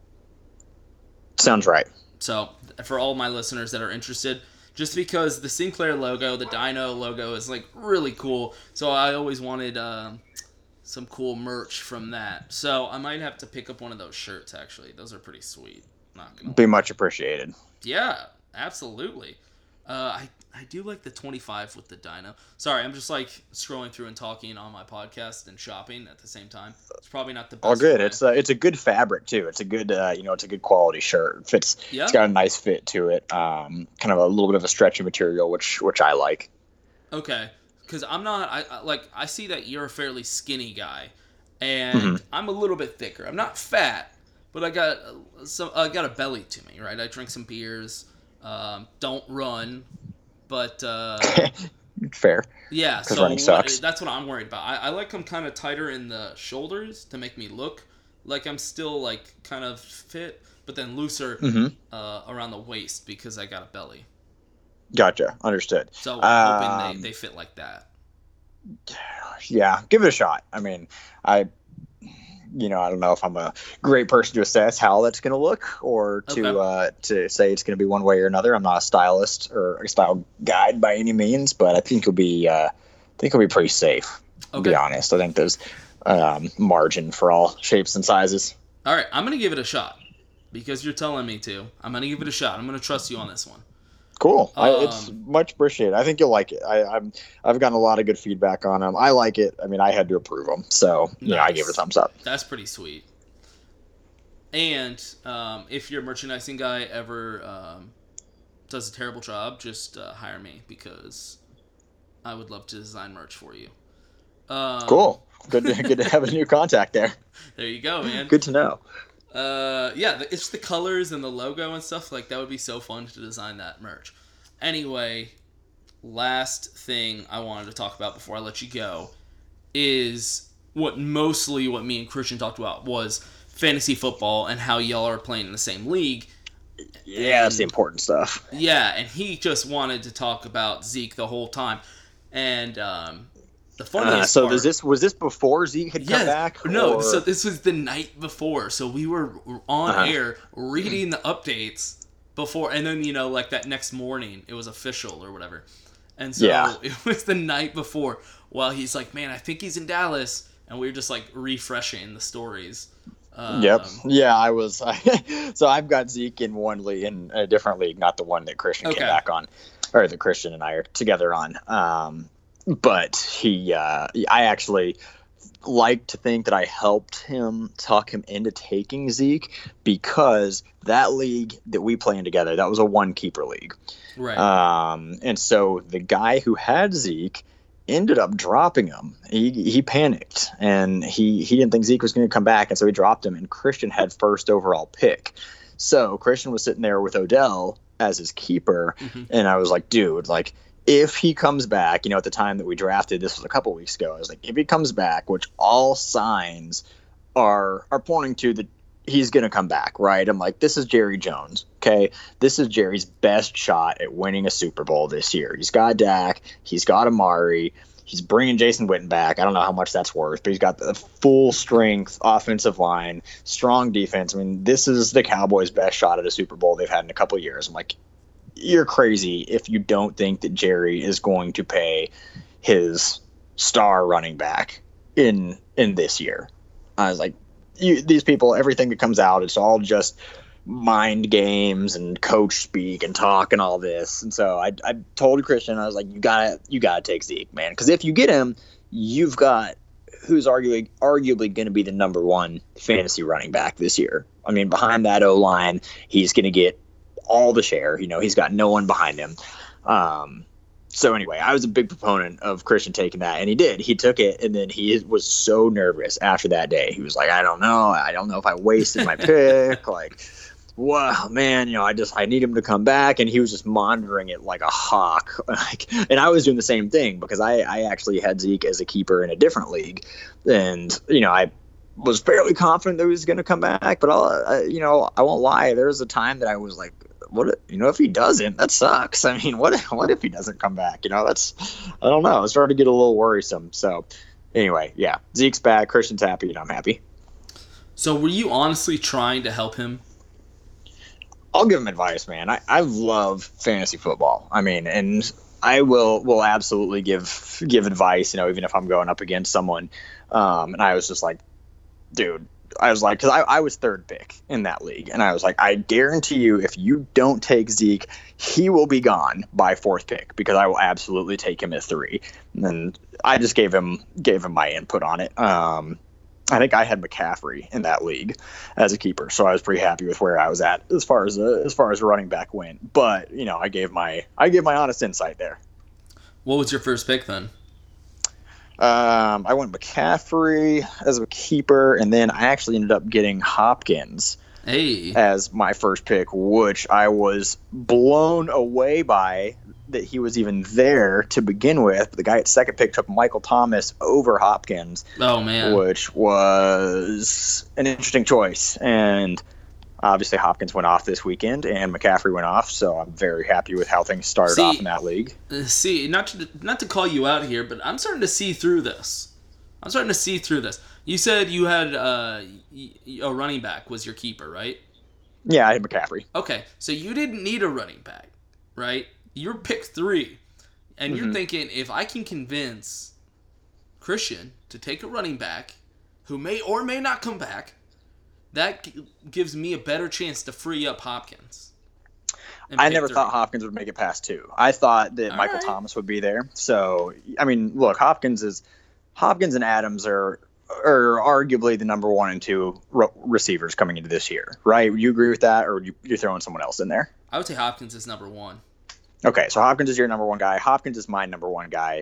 Speaker 3: Sounds right.
Speaker 2: So, for all my listeners that are interested, just because the Sinclair logo, the Dyno logo, is like really cool, so I always wanted uh, some cool merch from that. So I might have to pick up one of those shirts. Actually, those are pretty sweet. Not gonna
Speaker 3: be much appreciated.
Speaker 2: Yeah, absolutely. Uh, I I do like the twenty-five with the dino. Sorry, I'm just like scrolling through and talking on my podcast and shopping at the same time. It's probably not the best.
Speaker 3: All good.
Speaker 2: way.
Speaker 3: It's a, it's a good fabric too. It's a good uh, you know it's a good quality shirt. It fits.
Speaker 2: Yeah.
Speaker 3: It's got a nice fit to it. Um, kind of a little bit of a stretchy material, which which I like.
Speaker 2: Okay, because I'm not. I I- like I see that you're a fairly skinny guy, and
Speaker 3: Mm-hmm.
Speaker 2: I'm a little bit thicker. I'm not fat, but I got uh, some. I got a belly to me, right? I drink some beers. Um, don't run, but uh,
Speaker 3: Fair.
Speaker 2: yeah.
Speaker 3: 'Cause
Speaker 2: So
Speaker 3: running
Speaker 2: what-
Speaker 3: sucks.
Speaker 2: that's what I'm worried about. I, I like them kind of tighter in the shoulders to make me look like I'm still like kind of fit, but then looser
Speaker 3: Mm-hmm.
Speaker 2: uh, around the waist because I got a belly.
Speaker 3: Gotcha. Understood.
Speaker 2: So I'm hoping
Speaker 3: Um,
Speaker 2: they, they fit like that.
Speaker 3: Yeah, give it a shot. I mean, I, you know, I don't know if I'm a great person to assess how that's going to look or to
Speaker 2: Okay.
Speaker 3: uh, to say it's going to be one way or another. I'm not a stylist or a style guide by any means, but I think it'll be uh, I think it'll be pretty safe. To
Speaker 2: Okay.
Speaker 3: be honest, I think there's um, margin for all shapes and sizes.
Speaker 2: All right, I'm gonna give it a shot because you're telling me to. I'm gonna give it a shot. I'm gonna trust you on this one.
Speaker 3: Cool. I, it's
Speaker 2: Um,
Speaker 3: much appreciated. I think you'll like it. I, I'm I've gotten a lot of good feedback on them. I like it. I mean, I had to approve them, so yeah, I
Speaker 2: Nice.
Speaker 3: gave it a thumbs up.
Speaker 2: That's pretty sweet. And um, if your merchandising guy ever um, does a terrible job, just uh, hire me because I would love to design merch for you. Um,
Speaker 3: Cool. Good to, good to have a new contact there.
Speaker 2: There you go, man.
Speaker 3: Good to know.
Speaker 2: Uh, yeah, the- it's the colors and the logo and stuff. Like, that would be so fun to design that merch. Anyway, last thing I wanted to talk about before I let you go is what mostly what me and Christian talked about was fantasy football and how y'all are playing in the same league.
Speaker 3: Yeah, that's the important stuff.
Speaker 2: Yeah, and he just wanted to talk about Zeke the whole time. And um, the funniest
Speaker 3: Uh, so
Speaker 2: part...
Speaker 3: was this was this before Zeke had come
Speaker 2: Yes.
Speaker 3: back?
Speaker 2: No,
Speaker 3: or-
Speaker 2: so this was the night before. So we were on
Speaker 3: Uh-huh.
Speaker 2: air reading the updates before, and then, you know, like that next morning, it was official or whatever. And so
Speaker 3: Yeah.
Speaker 2: it was the night before while he's like, man, I think he's in Dallas. And we were just like refreshing the stories. Um,
Speaker 3: Yep. Yeah, I was. So I've got Zeke in one league, in a different league, not the one that Christian
Speaker 2: Okay.
Speaker 3: came back on, or that Christian and I are together on. Um, but he, uh, I actually like to think that I helped him talk him into taking Zeke because that league that we play in together, that was a one keeper league.
Speaker 2: Right.
Speaker 3: Um, and so the guy who had Zeke ended up dropping him. He he panicked and he he didn't think Zeke was going to come back, and so he dropped him. And Christian had first overall pick, so Christian was sitting there with Odell as his keeper,
Speaker 2: Mhm.
Speaker 3: and I was like, dude, like if he comes back, you know, at the time that we drafted, this was a couple weeks ago, I was like, if he comes back, which all signs are are pointing to that he's going to come back, right? I'm like, this is Jerry Jones, okay? This is Jerry's best shot at winning a Super Bowl this year. He's got Dak. He's got Amari. He's bringing Jason Witten back. I don't know how much that's worth, but he's got the full strength offensive line, strong defense. I mean, this is the Cowboys' best shot at a Super Bowl they've had in a couple of years. I'm like, you're crazy if you don't think that Jerry is going to pay his star running back in in this year. I was like, you, these people, everything that comes out, it's all just mind games and coach speak and talk and all this. And so I, I told Christian, I was like, you gotta, you gotta take Zeke, man, because if you get him, you've got who's arguably arguably going to be the number one fantasy running back this year. I mean, behind that O line, he's going to get all the share. You know, he's got no one behind him. Um, So anyway, I was a big proponent of Christian taking that, and he did. He took it, and then he was so nervous after that day. He was like, I don't know. I don't know if I wasted my pick. Like, wow, man, you know, I just I need him to come back. And he was just monitoring it like a hawk. Like, and I was doing the same thing because I, I actually had Zeke as a keeper in a different league. And, you know, I was fairly confident that he was going to come back. But, I'll, I, you know, I won't lie. There was a time that I was like, what if, you know, if he doesn't, that sucks. I mean, what if, what if he doesn't come back? You know, that's, I don't know. It started to get a little worrisome. So anyway, yeah, Zeke's back. Christian's happy, and I'm happy.
Speaker 2: So were you honestly trying to help him?
Speaker 3: I'll give him advice, man. I, I love fantasy football. I mean, and I will will absolutely give give advice, you know, even if I'm going up against someone. Um, and I was just like, dude, I was like, because I, I was third pick in that league, and I was like, I guarantee you, if you don't take Zeke, he will be gone by fourth pick because I will absolutely take him at three. And I just gave him gave him my input on it. Um, I think I had McCaffrey in that league as a keeper, so I was pretty happy with where I was at as far as uh, as far as running back went. But you know, I gave my I gave my honest insight there.
Speaker 2: What was your first pick then?
Speaker 3: Um, I went McCaffrey as a keeper, and then I actually ended up getting Hopkins
Speaker 2: hey.
Speaker 3: as my first pick, which I was blown away by that he was even there to begin with. The guy at second pick took Michael Thomas over Hopkins.
Speaker 2: Oh, man.
Speaker 3: Which was an interesting choice. And obviously Hopkins went off this weekend and McCaffrey went off, so I'm very happy with how things started
Speaker 2: see,
Speaker 3: off in that league.
Speaker 2: See, not to, not to call you out here, but I'm starting to see through this. I'm starting to see through this. You said you had uh, a running back was your keeper, right?
Speaker 3: Yeah, I had McCaffrey.
Speaker 2: Okay, so you didn't need a running back, right? You're pick three, and mm-hmm. you're thinking, if I can convince Christian to take a running back who may or may not come back, that g- gives me a better chance to free up Hopkins.
Speaker 3: I never three. thought Hopkins would make it past two. I thought that All Michael right. Thomas would be there. So, I mean, look, Hopkins is Hopkins and Adams are are arguably the number one and two re- receivers coming into this year, right? You agree with that, or you, you're throwing someone else in there?
Speaker 2: I would say Hopkins is number one.
Speaker 3: Okay, so Hopkins is your number one guy. Hopkins is my number one guy.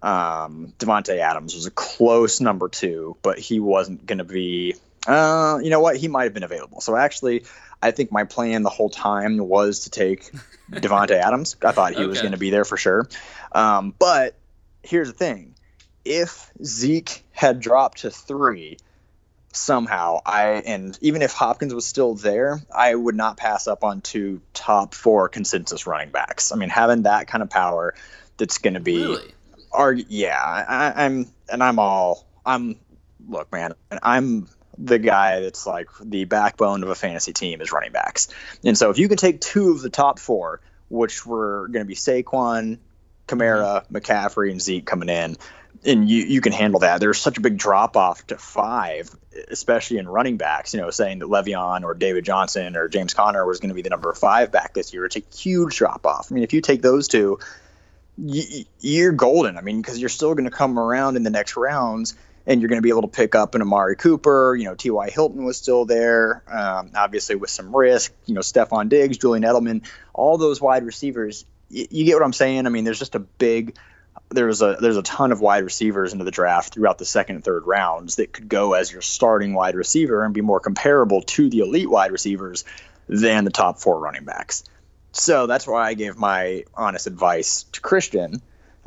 Speaker 3: Um, Devontae Adams was a close number two, but he wasn't going to be. Uh, you know what? He might have been available. So actually, I think my plan the whole time was to take Devontae Adams. I thought he okay. was going to be there for sure. Um, but here's the thing: if Zeke had dropped to three somehow, I and even if Hopkins was still there, I would not pass up on two top four consensus running backs. I mean, having that kind of power, that's going to be.
Speaker 2: Really?
Speaker 3: Argue, yeah, I, I'm and I'm all I'm. Look, man, I'm. the guy that's like the backbone of a fantasy team is running backs. And so if you can take two of the top four, which were going to be Saquon, Kamara, McCaffrey, and Zeke coming in, and you, you can handle that. There's such a big drop off to five, especially in running backs, you know, saying that Le'Veon or David Johnson or James Conner was going to be the number five back this year. It's a huge drop off. I mean, if you take those two, you, you're golden. I mean, because you're still going to come around in the next rounds, and you're going to be able to pick up an Amari Cooper. You know, T Y. Hilton was still there, um, obviously with some risk. You know, Stephon Diggs, Julian Edelman, all those wide receivers. Y- you get what I'm saying? I mean, there's just a big there's a there's a ton of wide receivers into the draft throughout the second and third rounds that could go as your starting wide receiver and be more comparable to the elite wide receivers than the top four running backs. So that's why I gave my honest advice to Christian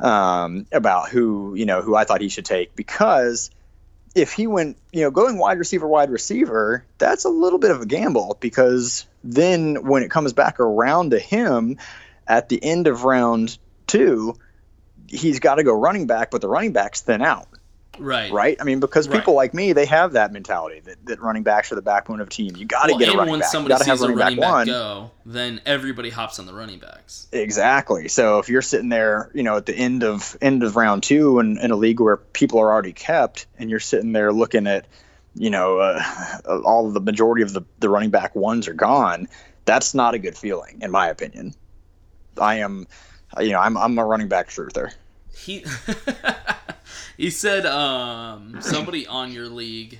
Speaker 3: um, about who, you know, who I thought he should take, because if he went, you know, going wide receiver, wide receiver, that's a little bit of a gamble, because then when it comes back around to him at the end of round two, he's got to go running back, but the running backs thin out.
Speaker 2: Right.
Speaker 3: Right? I mean, because
Speaker 2: right.
Speaker 3: people like me, they have that mentality that, that running backs are the backbone of a team. You got to
Speaker 2: well,
Speaker 3: get a
Speaker 2: and
Speaker 3: running
Speaker 2: when
Speaker 3: back.
Speaker 2: somebody
Speaker 3: You got to have
Speaker 2: sees
Speaker 3: running,
Speaker 2: a running
Speaker 3: back,
Speaker 2: back
Speaker 3: one.
Speaker 2: go, then everybody hops on the running backs.
Speaker 3: Exactly. So if you're sitting there, you know, at the end of end of round two in, in a league where people are already kept, and you're sitting there looking at, you know, uh, all of the majority of the, the running back ones are gone, that's not a good feeling, in my opinion. I am, you know, I'm I'm a running back truther.
Speaker 2: He he said um, somebody on your league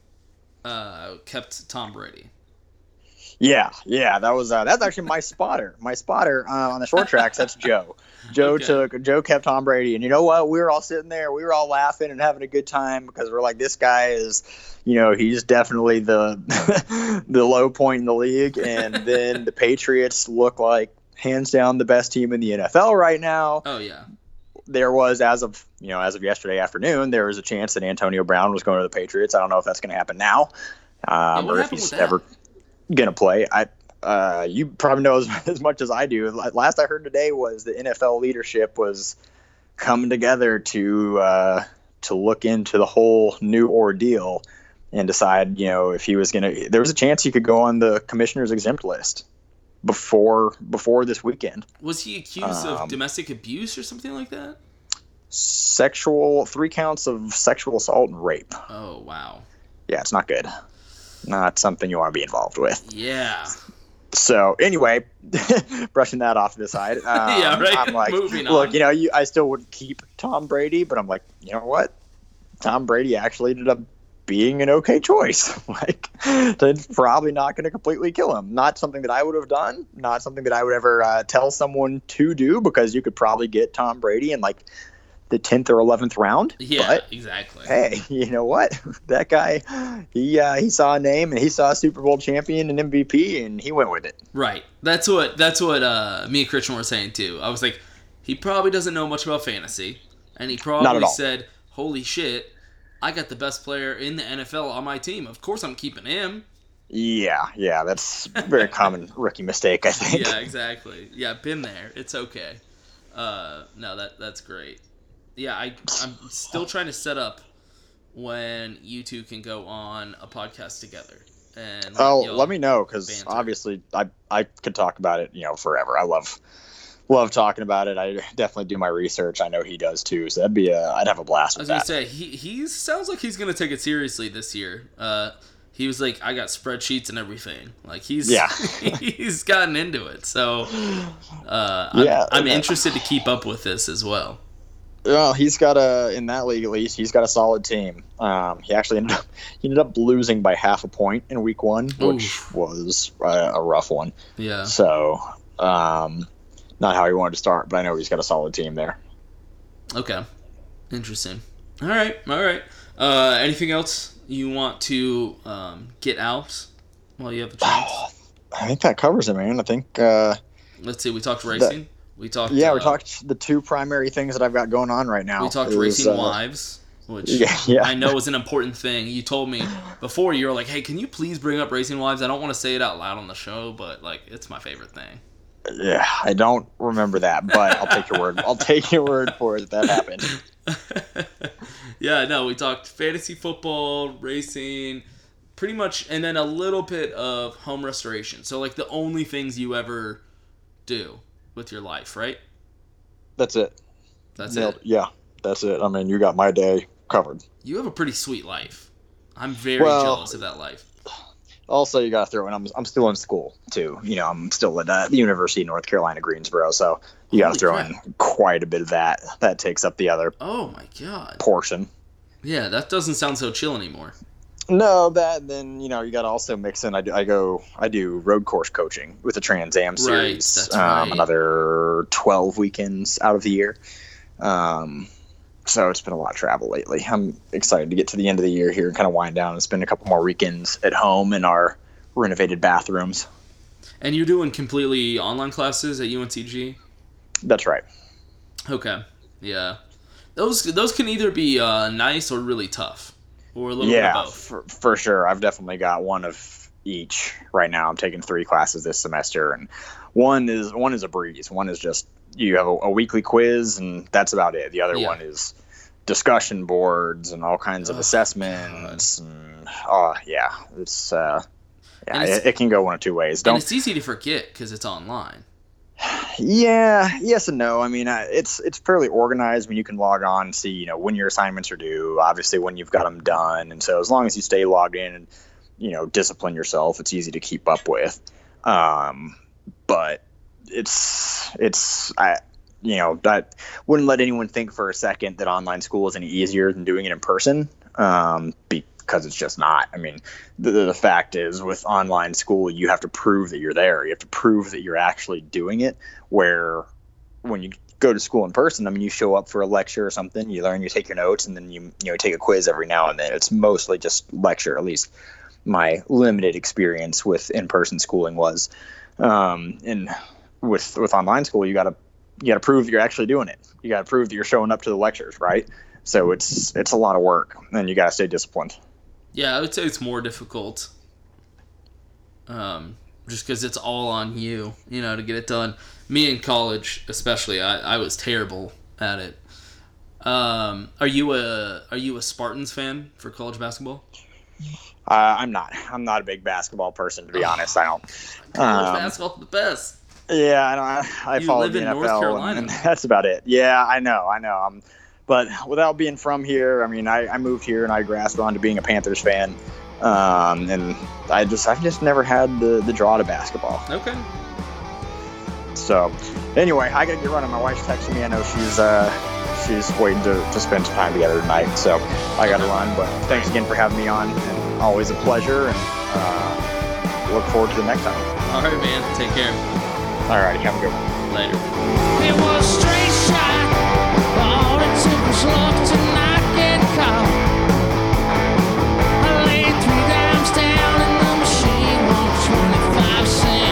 Speaker 2: uh, kept Tom Brady.
Speaker 3: Yeah, yeah, that was uh, that's actually my spotter. My spotter uh, on the short tracks. That's Joe. Joe okay. took Joe kept Tom Brady, and you know what? We were all sitting there, we were all laughing and having a good time, because we're like, this guy is, you know, he's definitely the the low point in the league. And then the Patriots look like hands down the best team in the N F L right now.
Speaker 2: Oh yeah.
Speaker 3: There was, as of you know, as of yesterday afternoon, there was a chance that Antonio Brown was going to the Patriots. I don't know if that's going to happen now, um,
Speaker 2: yeah,
Speaker 3: or if he's ever going to play. I, uh, you probably know as, as much as I do. Last I heard today was the N F L leadership was coming together to uh, to look into the whole new ordeal and decide, you know, if he was going to. There was a chance he could go on the commissioner's exempt list before before this weekend. Was
Speaker 2: he accused um, of domestic abuse or something like that?
Speaker 3: Sexual, three counts of sexual assault and rape.
Speaker 2: Oh, wow.
Speaker 3: Yeah, it's not good. not something you want to be involved with.
Speaker 2: Yeah.
Speaker 3: So anyway, brushing that off to the side. Um,
Speaker 2: yeah, right.
Speaker 3: I'm like,
Speaker 2: Moving
Speaker 3: look,
Speaker 2: on.
Speaker 3: you know, you, I still would keep Tom Brady, but I'm like, you know what? Tom Brady actually ended up being an okay choice. Like, it's probably not going to completely kill him. Not something that I would have done. Not something that I would ever uh, tell someone to do, because you could probably get Tom Brady in like the tenth or eleventh round.
Speaker 2: Yeah,
Speaker 3: but,
Speaker 2: exactly.
Speaker 3: Hey, you know what? That guy, he uh, he saw a name and he saw a Super Bowl champion and M V P, and he went with it.
Speaker 2: Right. That's what that's what uh, me and Christian were saying too. I was like, he probably doesn't know much about fantasy, and he probably said, "Holy shit, I got the best player in the N F L on my team. Of course, I'm keeping him."
Speaker 3: Yeah, yeah, that's a very common rookie mistake, I think.
Speaker 2: Yeah, exactly. Yeah, been there. It's okay. Uh, no, that that's great. Yeah, I, I'm still trying to set up when you two can go on a podcast together. And
Speaker 3: oh, let me know, because obviously I I could talk about it, you know, forever. I love love talking about it. I definitely do my research. I know he does too, so that'd be a I'd have a blast with that.
Speaker 2: I was gonna say he he sounds like he's gonna take it seriously this year. Uh, he was like, I got spreadsheets and everything. Like he's
Speaker 3: yeah.
Speaker 2: he's gotten into it. So uh,
Speaker 3: yeah,
Speaker 2: I'm, I'm interested to keep up with this as well.
Speaker 3: Well, he's got a in that league at least. He's got a solid team. Um, he actually ended up he ended up losing by half a point in week one, which Oof. was a, a rough one.
Speaker 2: Yeah.
Speaker 3: So, um, not how he wanted to start, but I know he's got a solid team there.
Speaker 2: Okay, interesting. All right, all right. Uh, anything else you want to um, get out while you have the chance?
Speaker 3: Oh, I think that covers it, man. I think. Uh,
Speaker 2: Let's see. We talked racing. That, We talked.
Speaker 3: Yeah,
Speaker 2: uh,
Speaker 3: we talked the two primary things that I've got going on right now.
Speaker 2: We talked
Speaker 3: is,
Speaker 2: Racing
Speaker 3: uh,
Speaker 2: Wives, which
Speaker 3: yeah, yeah.
Speaker 2: I know is an important thing. You told me before, you were like, "Hey, can you please bring up Racing Wives?" I don't want to say it out loud on the show, but like, it's my favorite thing.
Speaker 3: Yeah, I don't remember that, but I'll take your word. I'll take your word for it that that happened.
Speaker 2: Yeah, no, we talked fantasy football, racing, pretty much, and then a little bit of home restoration. So like the only things you ever do with your life, right?
Speaker 3: That's it.
Speaker 2: That's
Speaker 3: Nailed,
Speaker 2: it.
Speaker 3: Yeah, that's it. I mean, you got my day covered.
Speaker 2: You have a pretty sweet life. I'm very
Speaker 3: well,
Speaker 2: jealous of that life.
Speaker 3: Also, you got to throw in, I'm, I'm still in school, too. You know, I'm still at uh, the University of North Carolina, Greensboro, so you got to throw crap. in quite a bit of that. That takes up the other
Speaker 2: oh my god
Speaker 3: portion.
Speaker 2: Yeah, that doesn't sound so chill anymore.
Speaker 3: No, that then you know you got to also mix in. I do, I go I do road course coaching with the Trans Am series.
Speaker 2: Right, that's
Speaker 3: um,
Speaker 2: right.
Speaker 3: Another twelve weekends out of the year. Um, so it's been a lot of travel lately. I'm excited to get to the end of the year here and kind of wind down and spend a couple more weekends at home in our renovated bathrooms.
Speaker 2: And you're doing completely online classes at U N C G?
Speaker 3: That's right.
Speaker 2: Okay, yeah. Those those can either be uh, nice or really tough. Or a little
Speaker 3: yeah,
Speaker 2: bit of both.
Speaker 3: For, for sure. I've definitely got one of each right now. I'm taking three classes this semester, and one is one is a breeze. One is just you have a, a weekly quiz, and that's about it. The other
Speaker 2: yeah.
Speaker 3: one is discussion boards and all kinds of
Speaker 2: oh,
Speaker 3: assessments. And, oh yeah, it's uh, yeah,
Speaker 2: it's,
Speaker 3: it, it can go one of two ways. Don't.
Speaker 2: And it's easy to forget because it's online.
Speaker 3: Yeah, yes and no. I mean, it's it's fairly organized. I mean, you can log on and see, you know, when your assignments are due, obviously when you've got them done. And so as long as you stay logged in and, you know, discipline yourself, it's easy to keep up with. Um, but it's, it's, I, you know, that wouldn't let anyone think for a second that online school is any easier than doing it in person. Um, because it's just not. I mean, the, the fact is with online school, you have to prove that you're there. You have to prove that you're actually doing it, where when you go to school in person, I mean, you show up for a lecture or something, you learn, you take your notes, and then you, you know, take a quiz every now and then. It's mostly just lecture, at least my limited experience with in-person schooling was. Um, and with, with online school, you gotta, you gotta prove you're actually doing it. You gotta prove that you're showing up to the lectures, right? So it's, it's a lot of work, and you gotta stay disciplined.
Speaker 2: Yeah, I would say it's more difficult, um, just because it's all on you, you know, to get it done. Me in college, especially, I, I was terrible at it. Um, are you a are you a Spartans fan for college basketball?
Speaker 3: Uh, I'm not. I'm not a big basketball person, to be honest. I don't.
Speaker 2: College
Speaker 3: um,
Speaker 2: basketball, the best.
Speaker 3: Yeah, I don't. I, I
Speaker 2: you
Speaker 3: follow
Speaker 2: live
Speaker 3: the
Speaker 2: in
Speaker 3: N F L,
Speaker 2: North Carolina.
Speaker 3: and that's about it. Yeah, I know. I know. I'm. But without being from here, I mean, I, I moved here and I grasped onto being a Panthers fan Um, and I just I've just never had the, the draw to basketball.
Speaker 2: Okay.
Speaker 3: So anyway, I gotta get running. My wife's texting me. I know she's uh she's waiting to, to spend some time together tonight. So I gotta run. But thanks again for having me on, and always a pleasure. And uh, look forward to the next time.
Speaker 2: All right, man. Take care.
Speaker 3: All righty, have a good one.
Speaker 2: Later.
Speaker 1: It was a straight shot, but all it took was luck to not get caught. I laid three dimes down and the machine won twenty-five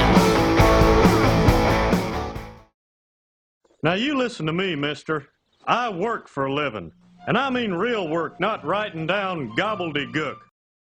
Speaker 1: cents.
Speaker 4: Now you listen to me, mister. I work for a living. And I mean real work, not writing down gobbledygook.